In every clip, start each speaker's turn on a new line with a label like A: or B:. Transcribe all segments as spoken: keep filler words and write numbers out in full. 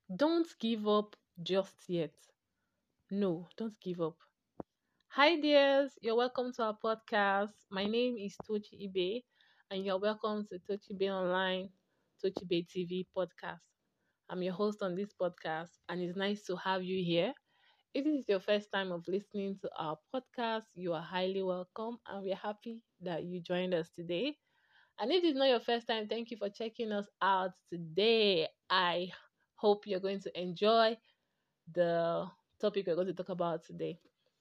A: Don't give up just yet. No, don't give up. Hi, dears. You're welcome to our podcast. My name is Tochi Ibe, and you're welcome to Tochi Ibe Online, Tochi Ibe T V podcast. I'm your host on this podcast, and it's nice to have you here. If this is your first time of listening to our podcast, you are highly welcome, and we're happy that you joined us today. And if it's not your first time, thank you for checking us out today. I hope you're going to enjoy the topic we're going to talk about today.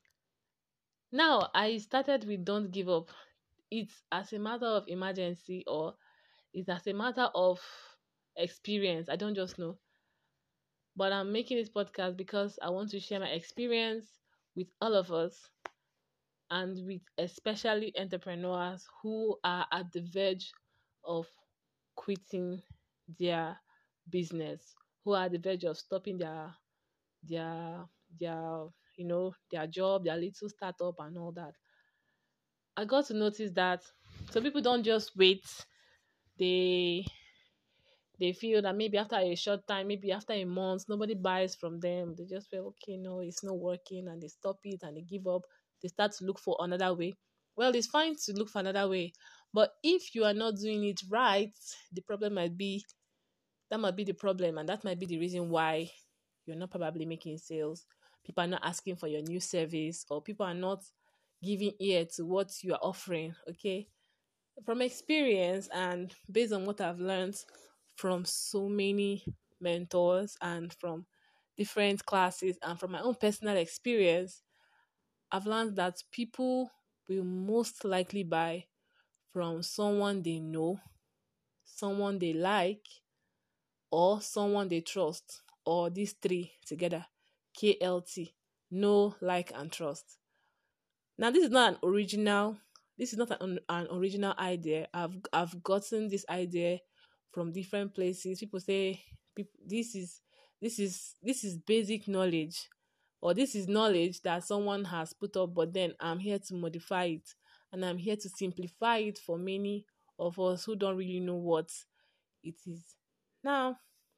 A: Now, I started with don't give up. It's as a matter of emergency or it's as a matter of experience. I don't just know. But I'm making this podcast because I want to share my experience with all of us and with especially entrepreneurs who are at the verge of quitting their business, who are at the verge of stopping their their their you know their job, their little startup and all that. I got to notice that some people don't just wait. They they feel that maybe after a short time, maybe after a month, nobody buys from them. They just feel okay, no, it's not working, and they stop it and they give up. They start to look for another way. Well, it's fine to look for another way, but if you are not doing it right, the problem might be that might be the problem, and that might be the reason why you're not probably making sales. People are not asking for your new service, or people are not giving ear to what you are offering. Okay, from experience and based on what I've learned from so many mentors and from different classes and from my own personal experience, I've learned that people will most likely buy from someone they know, someone they like, or someone they trust, or these three together. K L T, know, like, and trust. Now, this is not an original. This is not an, an original idea. I've I've gotten this idea from different places. People say peop- this is this is this is basic knowledge, or this is knowledge that someone has put up. But then I'm here to modify it, and I'm here to simplify it for many of us who don't really know what it is. Now,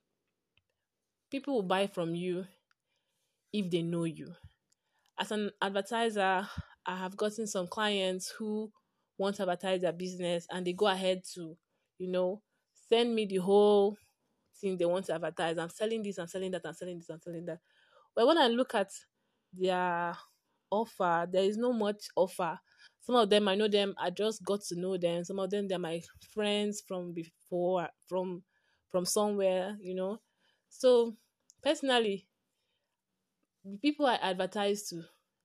A: people will buy from you if they know you. As an advertiser, I have gotten some clients who want to advertise their business and they go ahead to, you know, send me the whole thing they want to advertise. I'm selling this, I'm selling that, I'm selling this, I'm selling that. But when I look at their offer, there is no much offer. Some of them, I know them, I just got to know them. Some of them, they're my friends from before, from from somewhere, you know. So personally, the people I advertise to,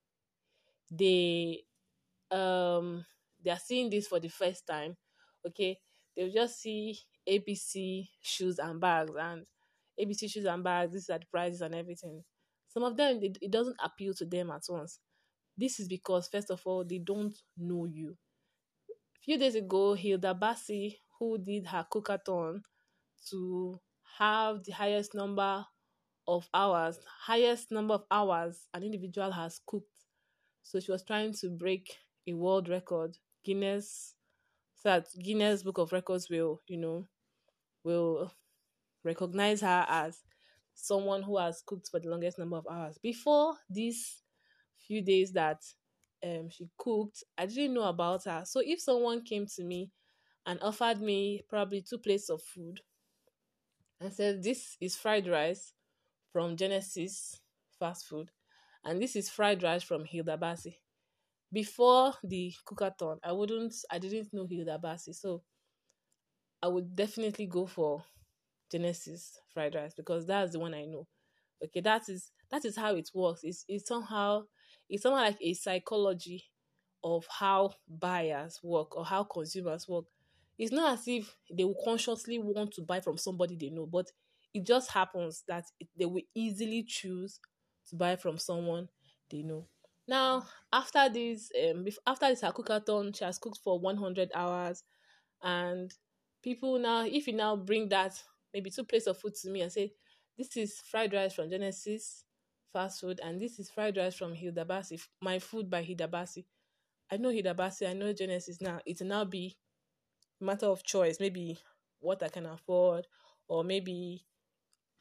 A: they um they are seeing this for the first time. Okay, they'll just see ABC shoes and bags, and ABC shoes and bags, these are the prices and everything. Some of them, it, it doesn't appeal to them at once. This is because, first of all, they don't know you. A few days ago, Hilda Bassi, who did her cookathon to have the highest number of hours, highest number of hours an individual has cooked. So she was trying to break a world record. Guinness, so that Guinness Book of Records will, you know, will recognize her as someone who has cooked for the longest number of hours. Before these few days that um she cooked, I didn't know about her. So if someone came to me and offered me probably two plates of food and said, this is fried rice from Genesis fast food, and this is fried rice from Hilda Bassi. Before the cookathon, I wouldn't, I didn't know Hilda Bassi, so I would definitely go for Genesis fried rice because that's the one I know. Okay, that is that is how it works. It's it's somehow it's somehow like a psychology of how buyers work or how consumers work. It's not as if they will consciously want to buy from somebody they know, but it just happens that it, they will easily choose to buy from someone they know. Now, after this, um, bef- after this her cookathon, she has cooked for one hundred hours, and people now, if you now bring that maybe two plates of food to me and say, this is fried rice from Genesis fast food, and this is fried rice from Hilda Bassi, my food by Hilda Bassi. I know Hilda Bassi, I know Genesis now. It will now be a matter of choice, maybe what I can afford, or maybe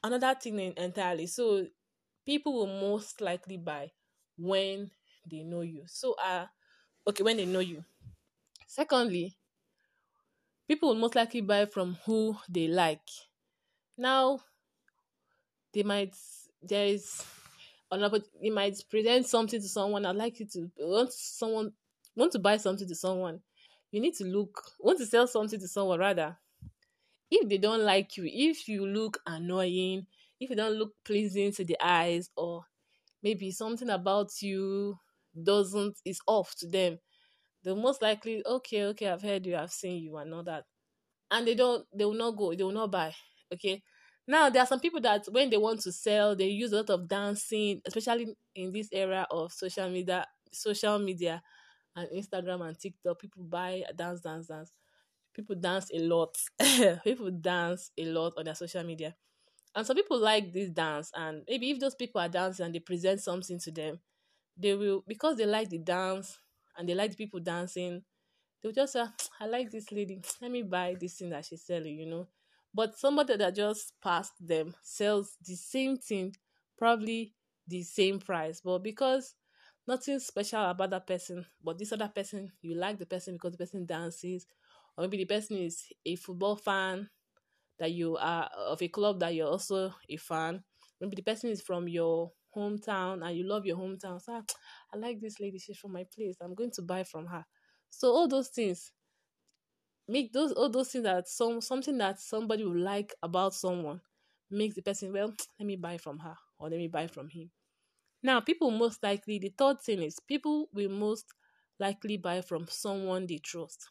A: another thing en- entirely. So people will most likely buy when they know you. So uh okay, when they know you. Secondly, people will most likely buy from who they like. Now they might there is an oppor- you might present something to someone. I'd like you to want someone want to buy something to someone. You need to look want to sell something to someone rather. If they don't like you, if you look annoying, if you don't look pleasing to the eyes, or maybe something about you doesn't is off to them, they'll most likely, okay, okay, I've heard you, I've seen you, and all that. And they don't they will not go, they will not buy. Okay. Now there are some people that when they want to sell, they use a lot of dancing, especially in this era of social media, social media and Instagram and TikTok. People buy dance, dance, dance. People dance a lot. People dance a lot on their social media. And some people like this dance, and maybe if those people are dancing and they present something to them, they will, because they like the dance and they like the people dancing, they'll just say, I like this lady. Let me buy this thing that she's selling, you know. But somebody that just passed them sells the same thing, probably the same price. But because nothing special about that person, but this other person, you like the person because the person dances, or maybe the person is a football fan that you are of a club that you're also a fan. Maybe the person is from your hometown and you love your hometown. So "Ah, I like this lady, she's from my place. I'm going to buy from her." So all those things make those all those things that some something that somebody would like about someone makes the person, well, let me buy from her or let me buy from him. Now, people most likely the third thing is people will most likely buy from someone they trust.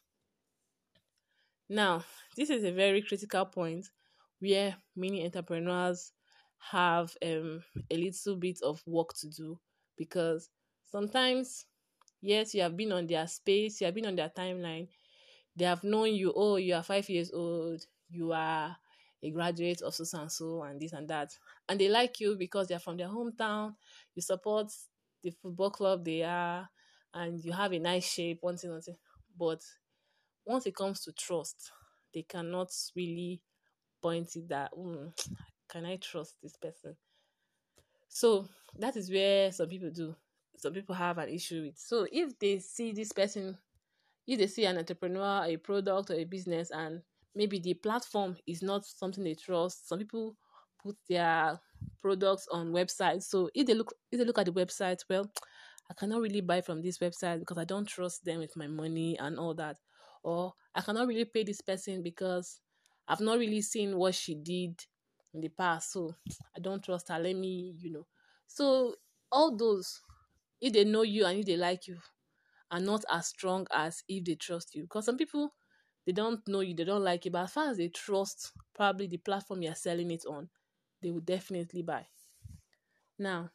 A: Now, this is a very critical point where many entrepreneurs have um, a little bit of work to do, because sometimes, yes, you have been on their space, you have been on their timeline, they have known you, oh, you are five years old, you are a graduate of so and so, and this and that. And they like you because they're from their hometown, you support the football club they are, and you have a nice shape, one thing, one thing. But once it comes to trust, they cannot really point it that, mm, can I trust this person? So that is where some people do. Some people have an issue with. So if they see this person, if they see an entrepreneur, a product, or a business, and maybe the platform is not something they trust, some people put their products on websites. So if they look, if they look at the website, well, I cannot really buy from this website because I don't trust them with my money and all that. Or I cannot really pay this person because I've not really seen what she did in the past. So I don't trust her. Let me, you know. So all those, if they know you and if they like you, are not as strong as if they trust you. Because some people, they don't know you, they don't like you, but as far as they trust probably the platform you're selling it on, they will definitely buy. Now,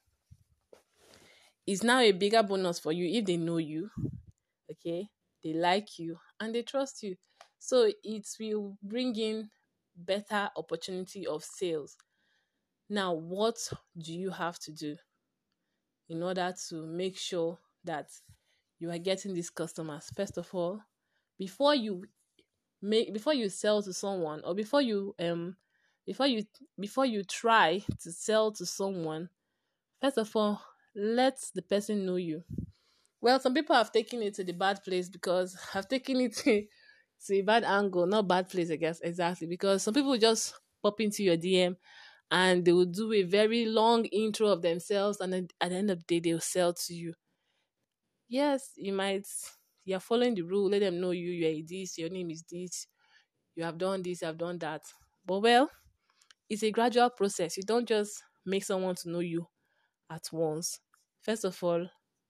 A: it's now a bigger bonus for you if they know you, okay? They like you and they trust you. So it will bring in better opportunity of sales. Now, what do you have to do in order to make sure that you are getting these customers? First of all, before you make before you sell to someone, or before you um before you before you try to sell to someone, first of all, let the person know you. Well, some people have taken it to the bad place, because have taken it to, to a bad angle, not bad place, I guess, exactly. Because some people just pop into your D M and they will do a very long intro of themselves, and then at the end of the day, they'll sell to you. Yes, you might, you're following the rule, let them know you, you're this, your name is this, you have done this, you have done that. But well, it's a gradual process. You don't just make someone to know you at once. First of all,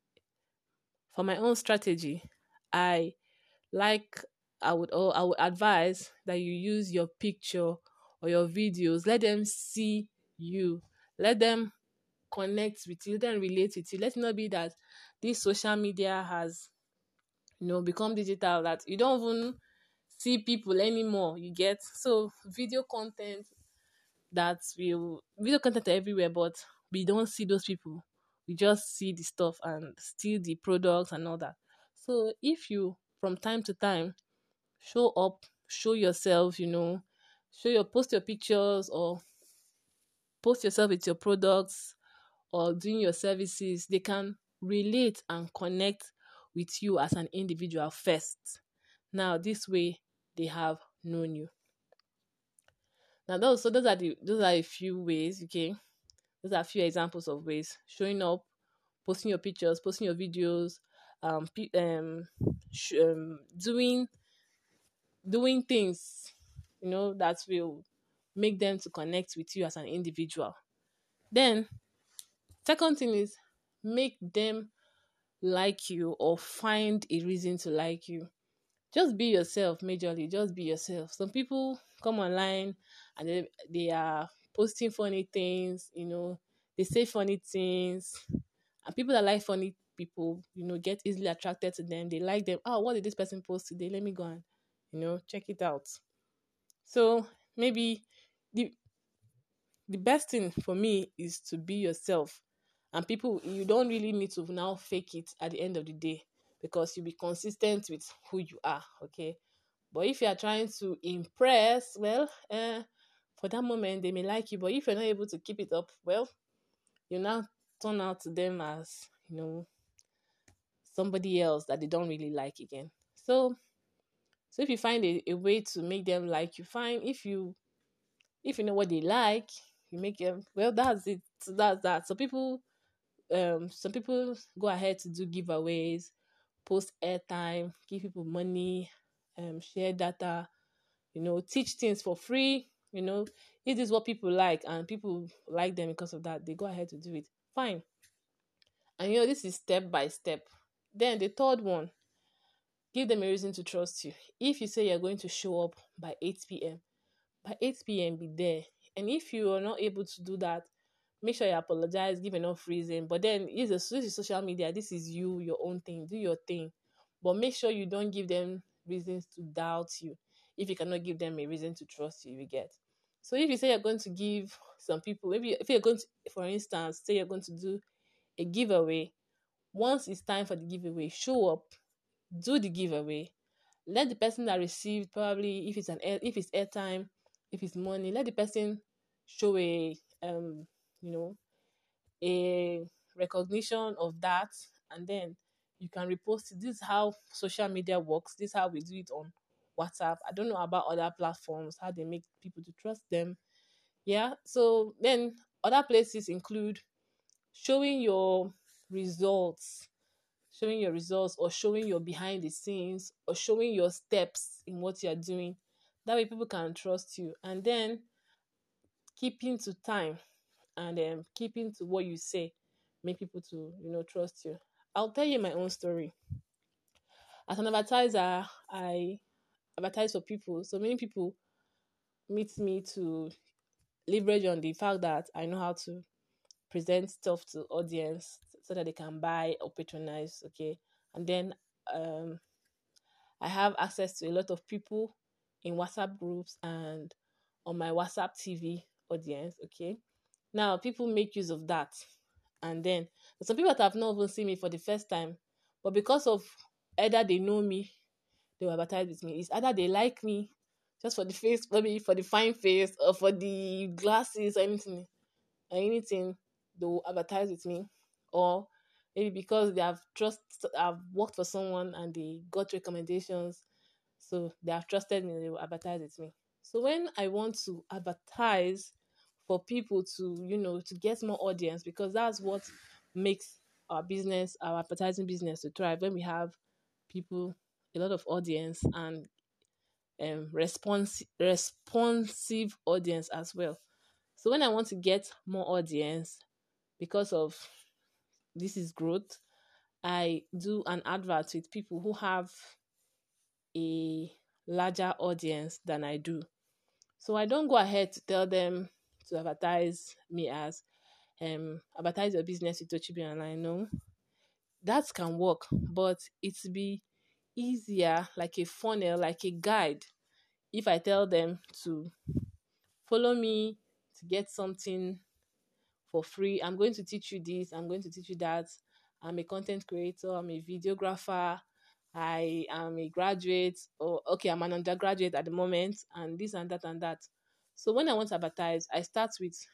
A: for my own strategy, I like I would oh, I would advise that you use your picture or your videos. Let them see you. Let them connect with you. Let them relate with you. Let it not be that this social media has, you know, become digital, that you don't even see people anymore. You get, so video content, that will video content are everywhere, but we don't see those people. We just see the stuff and see the products and all that. So if you, from time to time, show up, show yourself, you know, show your post your pictures, or post yourself with your products or doing your services, they can relate and connect with you as an individual first. Now, this way, they have known you. Now, those so those are the those are a few ways. Okay, those are a few examples of ways: showing up, posting your pictures, posting your videos, um, pe- um, sh- um doing doing things, you know, that will make them to connect with you as an individual. Then, second thing is make them like you or find a reason to like you. Just be yourself, majorly. Just be yourself. Some people come online and they, they are posting funny things, you know, they say funny things. And people that like funny people, you know, get easily attracted to them. They like them. Oh, what did this person post today? Let me go and, you know, check it out. So maybe the the best thing for me is to be yourself. And people, you don't really need to now fake it at the end of the day, because you'll be consistent with who you are. Okay. But if you are trying to impress, well, uh, for that moment they may like you. But if you're not able to keep it up, well, you now turn out to them as, you know, somebody else that they don't really like again. So, so if you find a, a way to make them like you, fine. If you if you know what they like, you make them, well, that's it. So that's that. So people, um, some people go ahead to do giveaways, post airtime, give people money, um, share data, you know, teach things for free. You know, it is what people like, and people like them because of that. They go ahead to do it. Fine. And you know, this is step by step. Then the third one, give them a reason to trust you. If you say you're going to show up by eight p m, by eight p m be there. And if you are not able to do that, make sure you apologize, give enough reason. But then this is, this is social media. This is you, your own thing. Do your thing. But make sure you don't give them reasons to doubt you. If you cannot give them a reason to trust you, you get. So if you say you're going to give some people, maybe if you're going to, for instance, say you're going to do a giveaway, once it's time for the giveaway, show up, do the giveaway. Let the person that received, probably if it's an air, if it's airtime, if it's money, let the person show a um you know a recognition of that, and then you can repost it. This is how social media works. This is how we do it on WhatsApp. I don't know about other platforms, how they make people to trust them. Yeah. So then other places include showing your results, showing your results or showing your behind the scenes or showing your steps in what you're doing. That way people can trust you. And then keeping to time and um, keeping to what you say make people to, you know, trust you. I'll tell you my own story. As an advertiser, I advertise for people. So many people meet me to leverage on the fact that I know how to present stuff to audience so that they can buy or patronize. Okay. And then um I have access to a lot of people in WhatsApp groups and on my WhatsApp T V audience. Okay. Now people make use of that. And then some people that have not even seen me for the first time, but because of either they know me, they will advertise with me. It's either they like me just for the face, maybe for the fine face or for the glasses or anything, or anything, they will advertise with me. Or maybe because they have trust, I've worked for someone and they got recommendations, so they have trusted me, they will advertise with me. So when I want to advertise for people to, you know, to get more audience, because that's what makes our business, our advertising business to thrive, when we have people, a lot of audience, and um response responsive audience as well. So when I want to get more audience because of this is growth, I do an advert with people who have a larger audience than I do. So I don't go ahead to tell them to advertise me as um advertise your business with Tochibi Online. No, that can work, but it's be easier, like a funnel, like a guide, if I tell them to follow me to get something for free. I'm going to teach you this, I'm going to teach you that. I'm a content creator, I'm a videographer, I am a graduate, or okay, I'm an undergraduate at the moment, and this and that and that. So when I want to advertise, I start with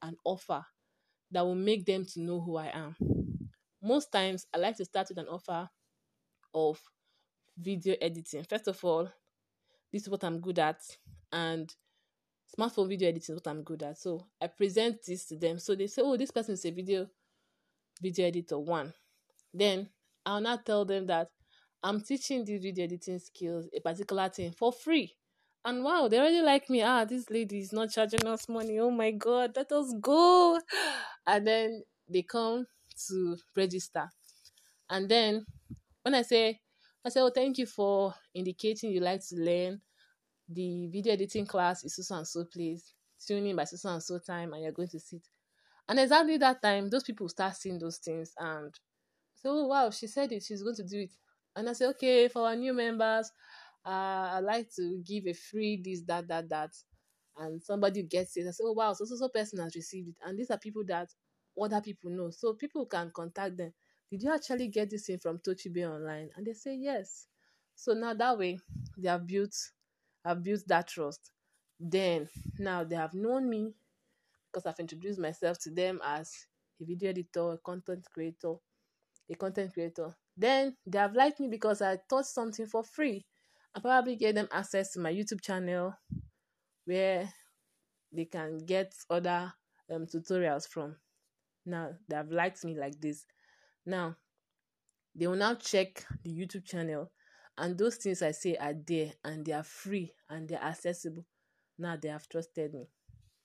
A: an offer that will make them to know who I am. Most times, I like to start with an offer of video editing. First of all, this is what I'm good at, and smartphone video editing is what I'm good at. So I present this to them. So they say, oh, this person is a video video editor one. Then I'll not tell them that I'm teaching these video editing skills, a particular thing for free. And wow, they already like me. Ah, this lady is not charging us money. Oh my God, let us go. And then they come to register. And then when I say, I say, oh, thank you for indicating you like to learn. The video editing class is so and so place. Tune in by so and so time and you're going to sit. And exactly that time, those people start seeing those things and so, oh, wow, she said it, she's going to do it. And I say, okay, for our new members, uh, I'd like to give a free this, that, that, that. And somebody gets it. I say, oh, wow, so so so person has received it. And these are people that other people know. So people can contact them. Did you actually get this thing from Tochibe online? And they say, yes. So now that way, they have built, have built that trust. Then, now they have known me because I've introduced myself to them as a video editor, a content creator, a content creator. Then they have liked me because I taught something for free. I probably gave them access to my YouTube channel where they can get other um, tutorials from. Now they have liked me like this. Now they will now check the YouTube channel and those things I say are there and they are free and they're accessible. Now they have trusted me.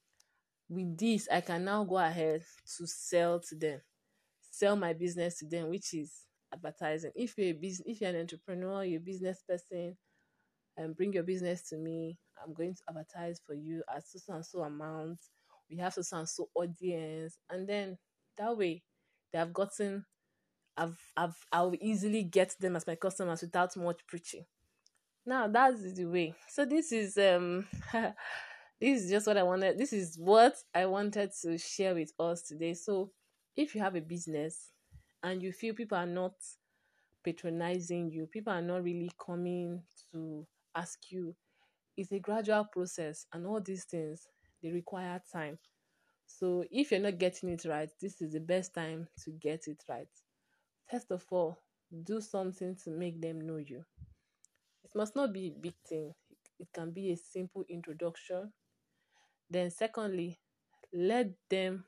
A: With this, I can now go ahead to sell to them, sell my business to them, which is advertising. If you're a business, if you're an entrepreneur, you're a business person, and bring your business to me, I'm going to advertise for you at so and so amount. We have so and so audience, and then that way they have gotten. I've, I've, I'll easily get them as my customers without much preaching. Now that's the way. So this is um, this is just what I wanted. This is what I wanted to share with us today. So if you have a business and you feel people are not patronizing you, people are not really coming to ask you, it's a gradual process and all these things, they require time. So if you're not getting it right, this is the best time to get it right. First of all, do something to make them know you. It must not be a big thing. It can be a simple introduction. Then secondly, let them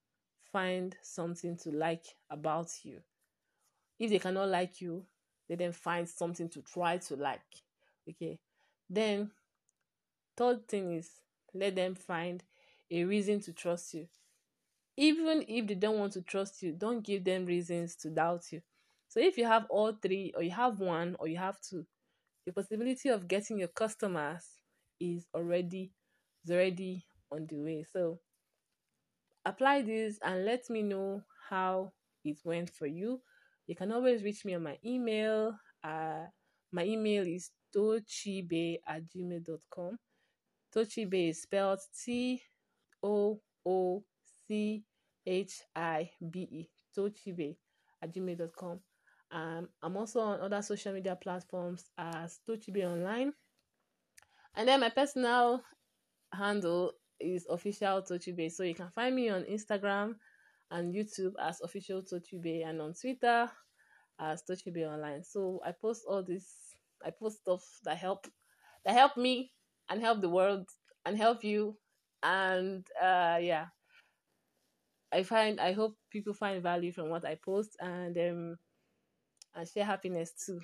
A: find something to like about you. If they cannot like you, let them find something to try to like. Okay. Then third thing is let them find a reason to trust you. Even if they don't want to trust you, don't give them reasons to doubt you. So if you have all three, or you have one, or you have two, the possibility of getting your customers is already is already on the way. So apply this and let me know how it went for you. You can always reach me on my email. Uh, my email is tochibe at gmail dot com. Tochibe is spelled T O O C H I B E. Tochibe at gmail dot com. Um, I'm also on other social media platforms as Tochibe Online. And then my personal handle is official Tochibe. So you can find me on Instagram and YouTube as official Tochibe and on Twitter as Tochibe Online. So I post all this, I post stuff that help that help me and help the world and help you. And uh yeah. I find I hope people find value from what I post and um and share happiness too.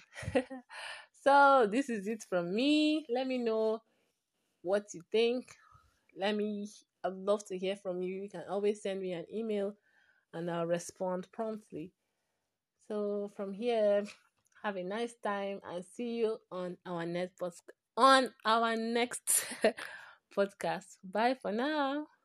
A: So this is it from me. Let me know what you think. Let me I'd love to hear from you. You can always send me an email and I'll respond promptly. So from here, have a nice time and see you on our next post- on our next podcast. Bye for now.